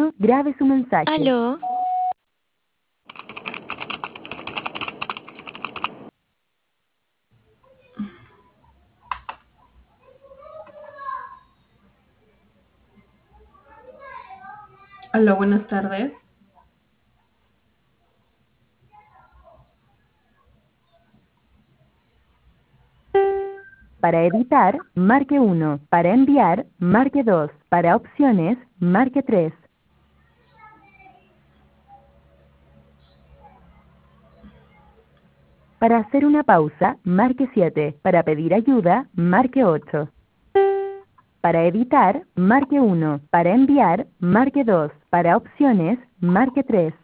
tono, grabe su mensaje. Aló. Hola, buenas tardes. Para editar, marque 1. Para enviar, marque 2. Para opciones, marque 3. Para hacer una pausa, marque 7. Para pedir ayuda, marque 8. Para editar, marque 1. Para enviar, marque 2. Para opciones, marque 3.